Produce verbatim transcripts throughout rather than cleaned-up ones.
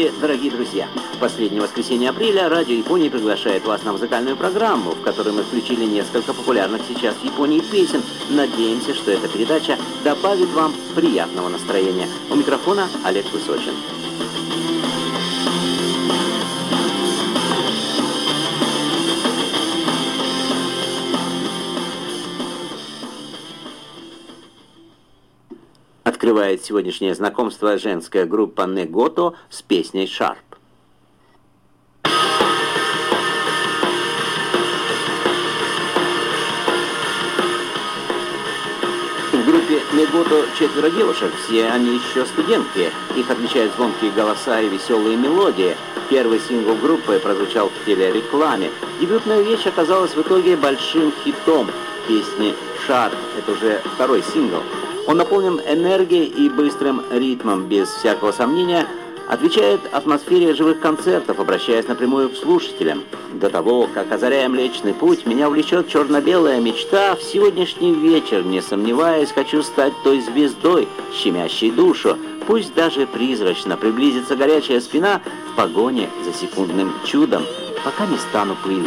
Здравствуйте, дорогие друзья! В последнее воскресенье апреля Радио Японии приглашает вас на музыкальную программу, в которой мы включили несколько популярных сейчас в Японии песен. Надеемся, что эта передача добавит вам приятного настроения. У микрофона Олег Высочин. Открывает сегодняшнее знакомство женская группа Негото с песней «Sharp». В группе Негото четверо девушек, все они еще студентки. Их отличают звонкие голоса и веселые мелодии. Первый сингл группы прозвучал в телерекламе. Дебютная вещь оказалась в итоге большим хитом. Песни «Sharp» — это уже второй сингл. Он наполнен энергией и быстрым ритмом, без всякого сомнения, отвечает атмосфере живых концертов, обращаясь напрямую к слушателям. До того, как, озаряя Млечный Путь, меня увлечет черно-белая мечта, в сегодняшний вечер, не сомневаясь, хочу стать той звездой, щемящей душу. Пусть даже призрачно приблизится горячая спина в погоне за секундным чудом, пока не стану пылью.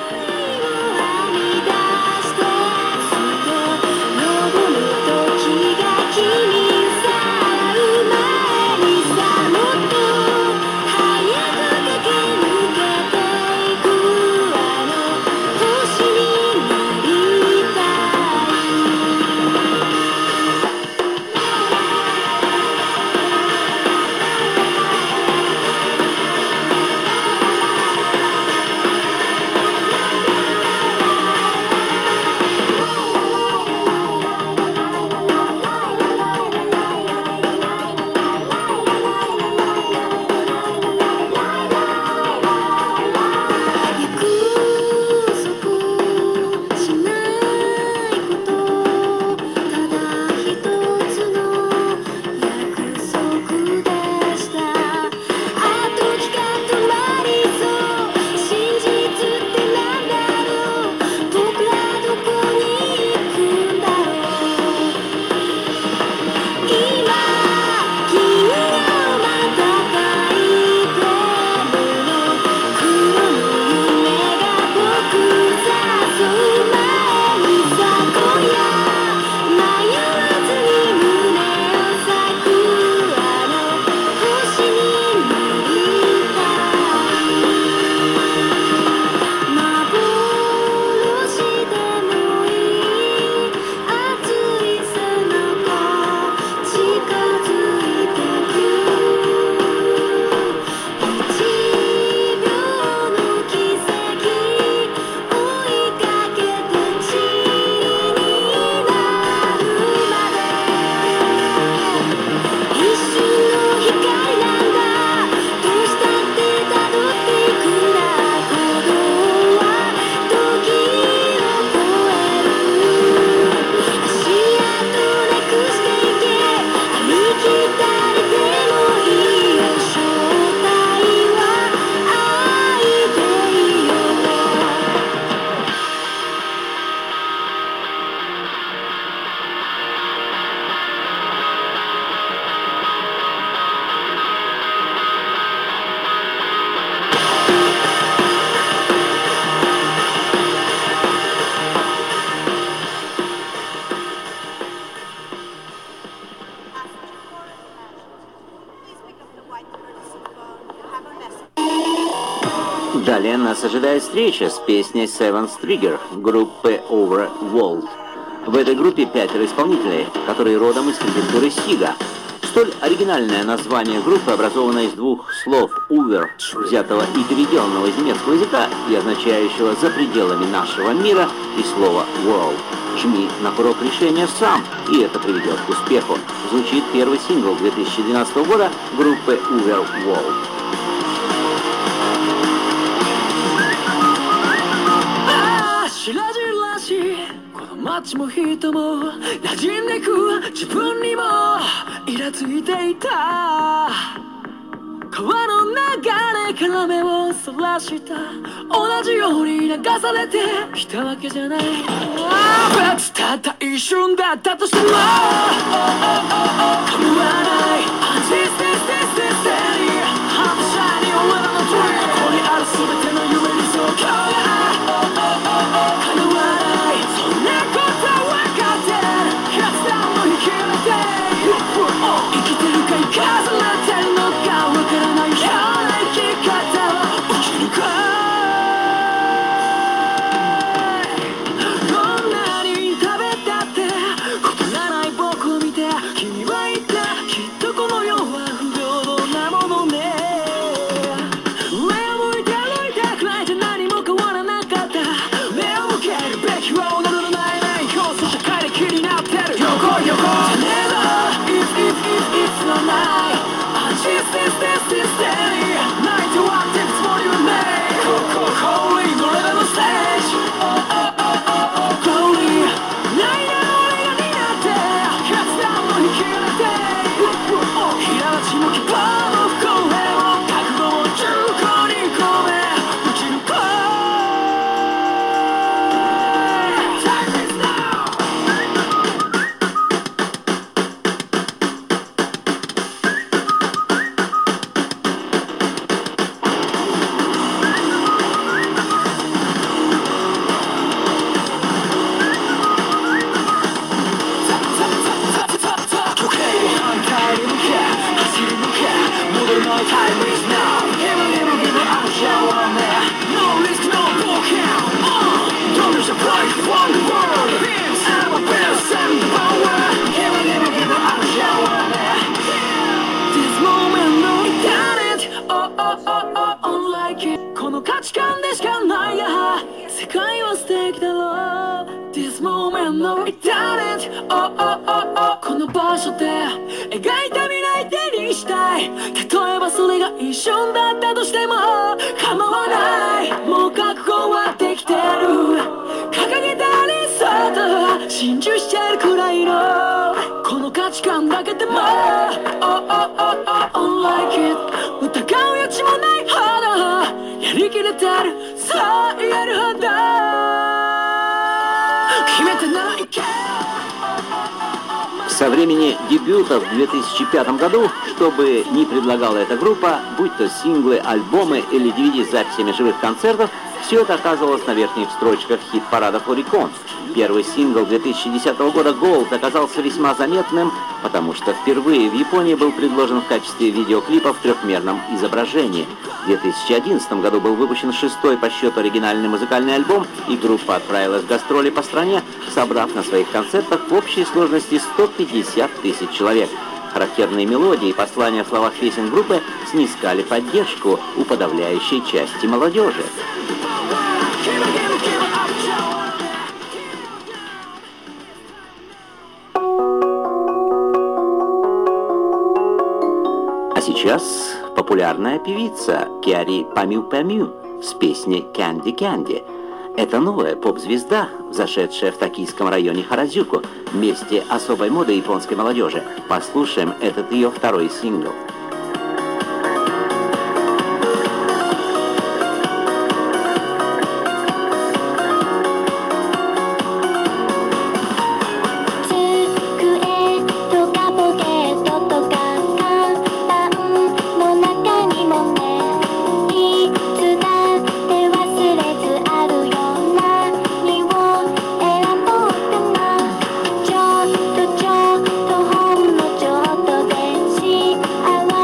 Далее нас ожидает встреча с песней Seventh Trigger группы Overworld. В этой группе пятеро исполнителей, которые родом из культуры Сига. Столь оригинальное название группы образовано из двух слов «over», взятого и переведенного из немецкого языка и означающего «за пределами нашего мира», и слова «world». Жми на курок решения сам, и это приведет к успеху. Звучит первый сингл две тысячи двенадцатого года группы Overworld. 白々しいこの街も人も馴染んでく自分にもイラついていた川の流れから目をそらした同じように流されてきたわけじゃない別たった一瞬だったとしても構わない This, this, this, this, this, 反射に俺らの dream ここにある全ての夢理想郷が叶わないそんなこと分かってる決断を引き入れて生きてるか生かされてるのか分からないような生き方を生きるかどんなに食べたって異ならない僕を見て君は言ったきっとこの世は不平等なものね上を向いて歩いてくらいじゃ何も変わらなかった目を向けるべきは己のないない要素社会で気になってる横横 Never if if if if のない Just this this this day 泣いて割ってつもりはないここ Holy 俺らのステージ Oh oh oh oh oh Glory ないな俺が担って決断を引き入れて平地も希望も不公平も覚悟を重厚に込め打ち抜こう Time is now 時計反対に向け走り抜け戻れない Time is now 今にも今ある幸せ No risk no 冒険 Don't lose your pride from the world Beams I'm a best and the power 今にも今ある幸せ This moment no internet Oh oh oh oh unlike it この価値観でしかないや世界は素敵だろう This moment no internet Oh oh oh oh この場所で描いた未来手にしたい例えばそれが一瞬だったとしても構わないもう覚悟はできてる掲げた理想と心中しちゃうくらいのこの価値観だけでも Oh oh oh oh unlike it 疑う余地もないほどやりきれてるそう言えるほど決めてないけど Со времени дебюта в две тысячи пятом году, что бы ни предлагала эта группа, будь то синглы, альбомы или ди ви ди с записями живых концертов, все это оказывалось на верхних строчках хит-парадов Oricon. Первый сингл две тысячи десятого года «Gold» оказался весьма заметным, потому что впервые в Японии был предложен в качестве видеоклипа в трехмерном изображении. В две тысячи одиннадцатом году был выпущен шестой по счету оригинальный музыкальный альбом, и группа отправилась в гастроли по стране, собрав на своих концертах в общей сложности сто пятьдесят тысяч человек. Характерные мелодии и послания в словах песен группы снискали поддержку у подавляющей части молодежи. А сейчас популярная певица Киари Памю-Памю с песней «Candy Candy». Это новая поп-звезда, зашедшая в токийском районе Харадзюку, месте особой моды японской молодежи. Послушаем этот ее второй сингл. I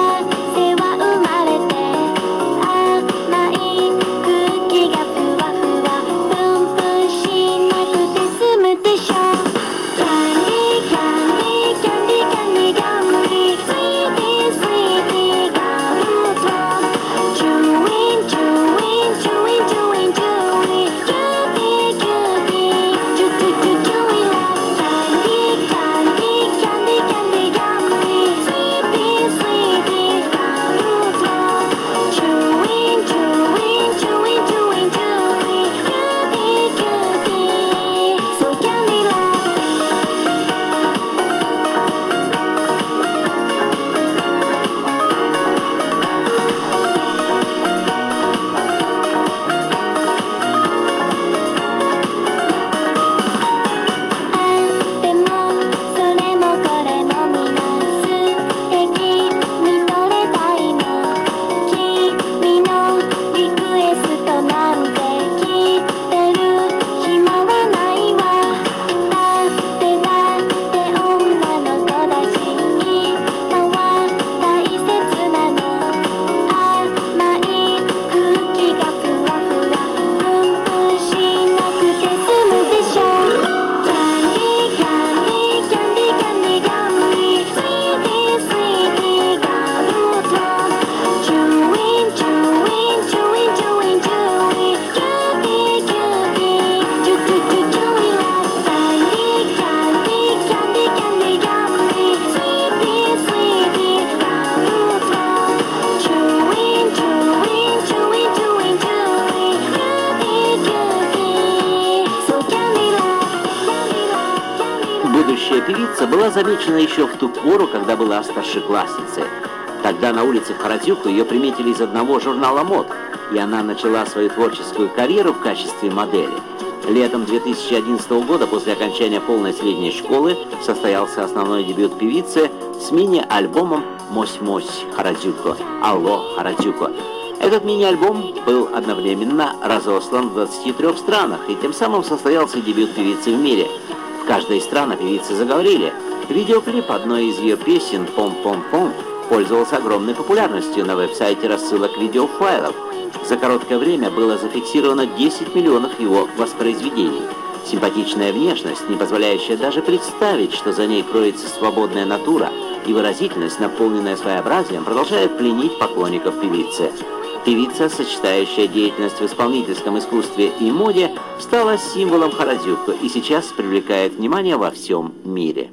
будущая певица была замечена еще в ту пору, когда была старшеклассницей. Тогда на улице Харадзюку ее приметили из одного журнала мод, и она начала свою творческую карьеру в качестве модели. Летом две тысячи одиннадцатого года, после окончания полной средней школы, состоялся основной дебют певицы с мини-альбомом «Мось-мось Харадзюко» «Алло, Харадзюко». Этот мини-альбом был одновременно разослан в двадцати трёх странах, и тем самым состоялся дебют певицы в мире. В каждой из стран певицы заговорили. Видеоклип одной из ее песен «Пом-пом-пом» пользовался огромной популярностью на веб-сайте рассылок видеофайлов. За короткое время было зафиксировано десять миллионов его воспроизведений. Симпатичная внешность, не позволяющая даже представить, что за ней кроется свободная натура, и выразительность, наполненная своеобразием, продолжает пленить поклонников певицы. Певица, сочетающая деятельность в исполнительском искусстве и моде, стала символом Харадзюко и сейчас привлекает внимание во всем мире.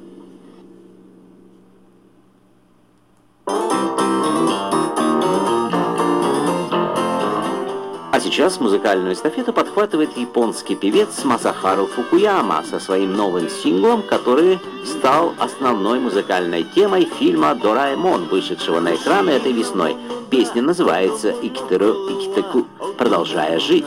А сейчас музыкальную эстафету подхватывает японский певец Масахару Фукуяма со своим новым синглом, который стал основной музыкальной темой фильма «Дораэмон», вышедшего на экраны этой весной. Песня называется «Икитеру Икитеку», продолжая жить.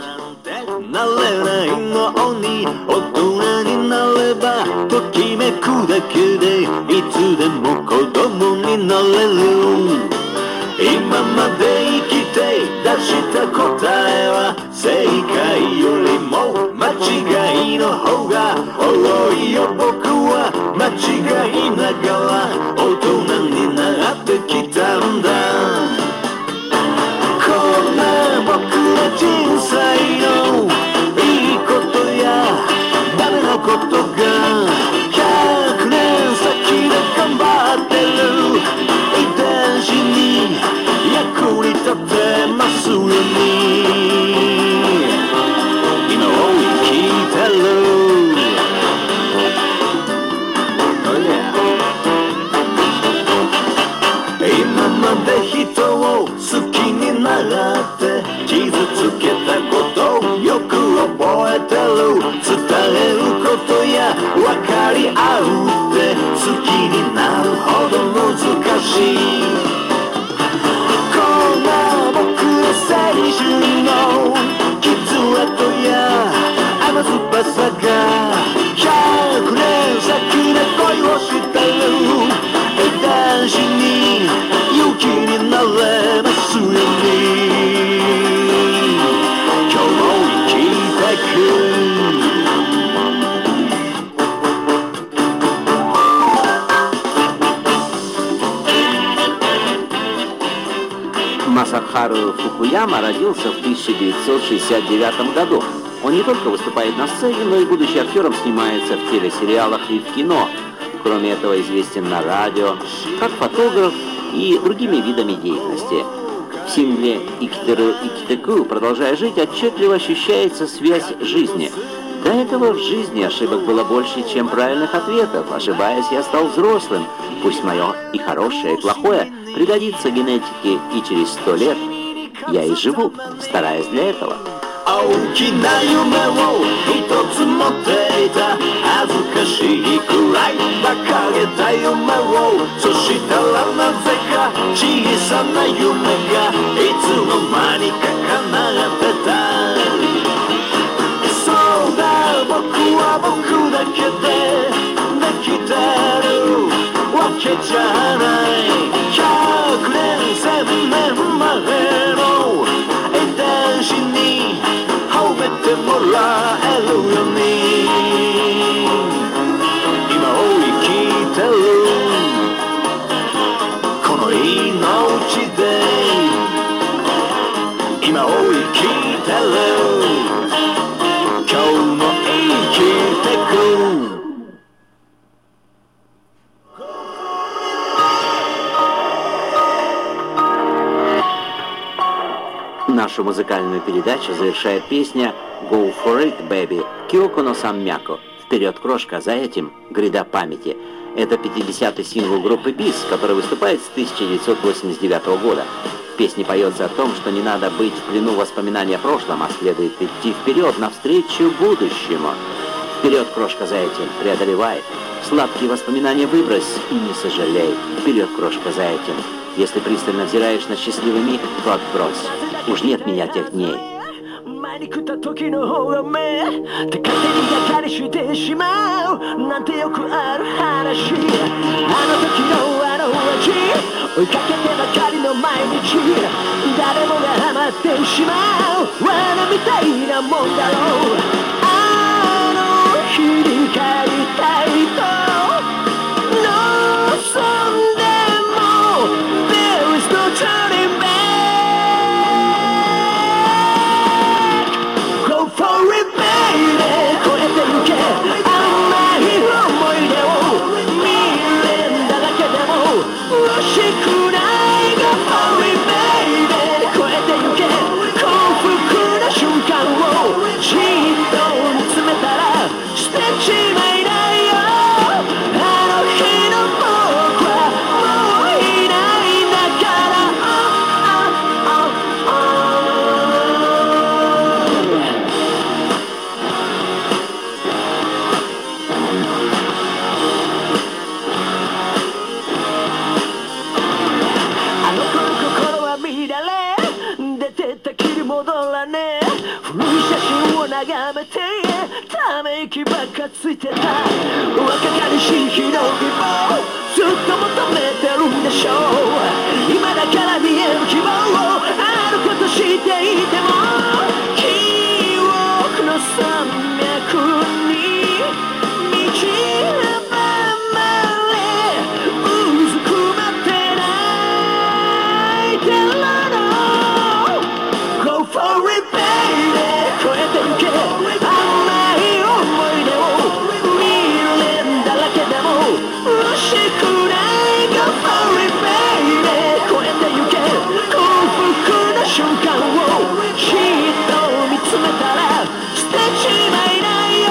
Масахару Фукуяма родился в тысяча девятьсот шестьдесят девятом году. Он не только выступает на сцене, но и, будучи актером, снимается в телесериалах и в кино. Кроме этого, известен на радио, как фотограф и другими видами деятельности. В сингле «Икитеру Икитеку», продолжая жить, отчетливо ощущается связь жизни. До этого в жизни ошибок было больше, чем правильных ответов. Ошибаясь, я стал взрослым. Пусть мое и хорошее, и плохое пригодится генетике, и через сто лет я и живу, стараясь для этого. Нашу музыкальную передачу завершает песня «Go for it, baby» Киоко но Саммяко. «Вперед, крошка», за этим «Гряда памяти». Это пятидесятый сингл группы БИС, который выступает с тысяча девятьсот восемьдесят девятого года. В песне поется о том, что не надо быть в плену воспоминаний о прошлом, а следует идти вперед, навстречу будущему. «Вперед, крошка, за этим», преодолевай. Сладкие воспоминания выбрось и не сожалей. Вперед, крошка, за этим. Если пристально взираешь на счастливый миг, то отбрось. Уж нет меня тех дней. 前に来た時の方が目って勝手にがかりしてしまうなんてよくある話あの時のあの味追いかけてばかりの毎日誰もがハマってしまう罠みたいなもんだろうあの日に帰りたいと望んでも There is no turning back For it, baby 超えてゆけ甘い思い出を見れんだだけでも惜しくない Go for it, baby 超えてゆけ幸福な瞬間をじっと見つめたら捨てちまいないよあの日の僕はもういないんだから戻らねえ古い写真を眺めてため息ばっかついてた若かりし日の日もずっと求めてるんでしょう今だから見える希望をあること知っていても記憶の山脈に道ばまれうずくまって泣いてるのFor it, baby 超えてゆけ甘い思い出を見れんだらけでも惜しくない Go for it, baby 超えてゆけ幸福な瞬間をじっと見つめたら捨てちまいないよ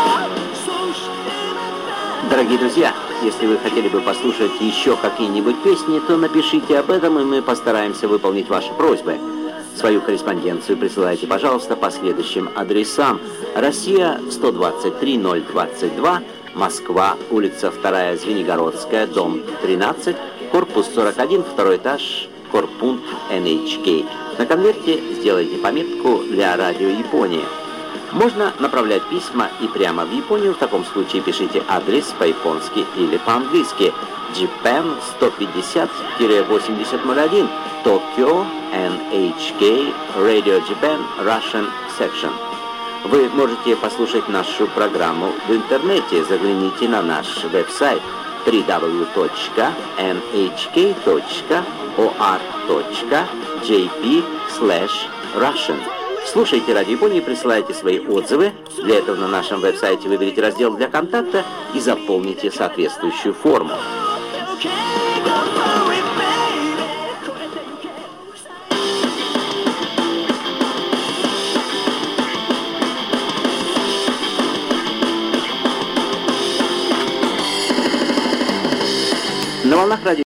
Дорогие друзья, если вы хотели бы послушать еще какие-нибудь песни, то напишите об этом, и мы постараемся выполнить ваши просьбы. Свою корреспонденцию присылайте, пожалуйста, по следующим адресам. Россия, сто двадцать три ноль двадцать два, Москва, улица вторая, Звенигородская, дом тринадцать, корпус сорок один, второй этаж, Корпункт эн эйч кей. На конверте сделайте пометку «Для радио Япония». Можно направлять письма и прямо в Японию. В таком случае пишите адрес по-японски или по-английски. Japan сто пятьдесят восемьдесят ноль один, Tokyo, эн эйч кей, Radio Japan, Russian Section. Вы можете послушать нашу программу в интернете. Загляните на наш веб-сайт дабл ю дабл ю дабл ю точка эн эйч кей точка о ар точка джей пи слэш Russian. Слушайте Радио Японии, присылайте свои отзывы. Для этого на нашем веб-сайте выберите раздел для контакта и заполните соответствующую форму. На волнах радио